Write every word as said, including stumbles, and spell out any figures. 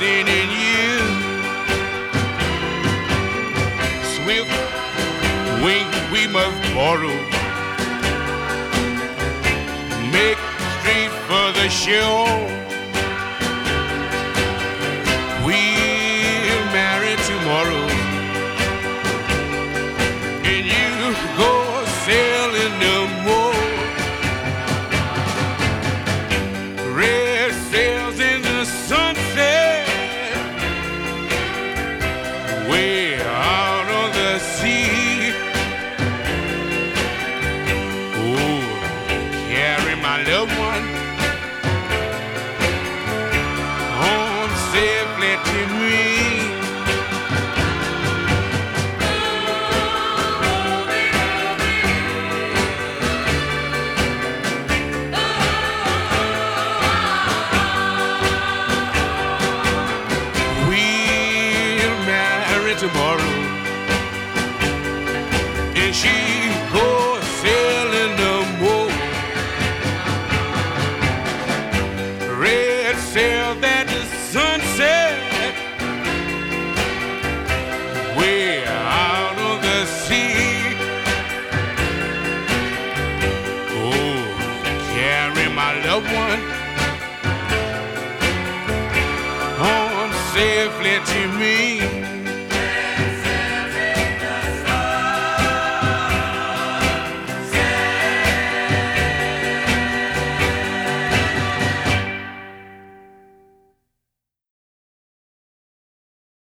trusting in you. Swift wing we must borrow, make straight for the shore. We'll marry tomorrow, and you go sailing no more. Red sails in the sunset, way out on the sea. Oh, carry my loved one home safely to me. Tomorrow, and she goes sailing no more. Red sail that the sunset, way out on the sea. Oh, carry my loved one home safely to me.